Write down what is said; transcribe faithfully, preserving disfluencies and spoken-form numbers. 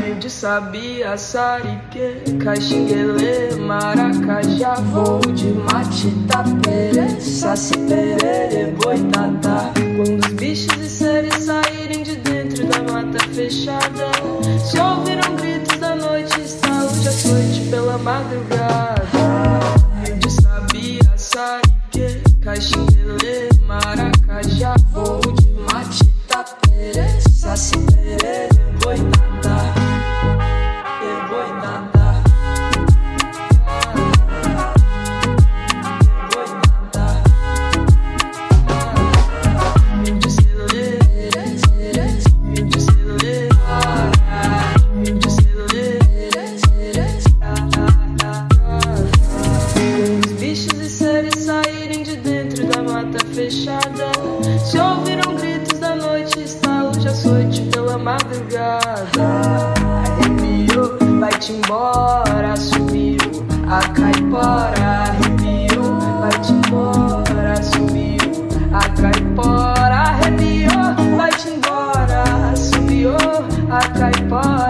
de sabia, sarique, caxinguele, maracajá, voo de matita, pere, saci, perere, boitatá. Quando os bichos e seres saírem de dentro da mata fechada, só ouviram gritos da noite, estalo de açoite pela madrugada. De sabia, sarique, caxinguele, maracajá, voo de matita, pere, saci, perere, boitatá, e boitatá, boitatá. De celulê, de celulê, de celulê. Quando os bichos e seres saírem de dentro da mata fechada, se ouviram gritos da noite, estalo de açoite pela madrugada. Arrepiou, vai-te embora, subiu a caipora. Arrepiou, vai-te embora, subiu a caipora. Arrepiou, vai-te embora, subiu a caipora.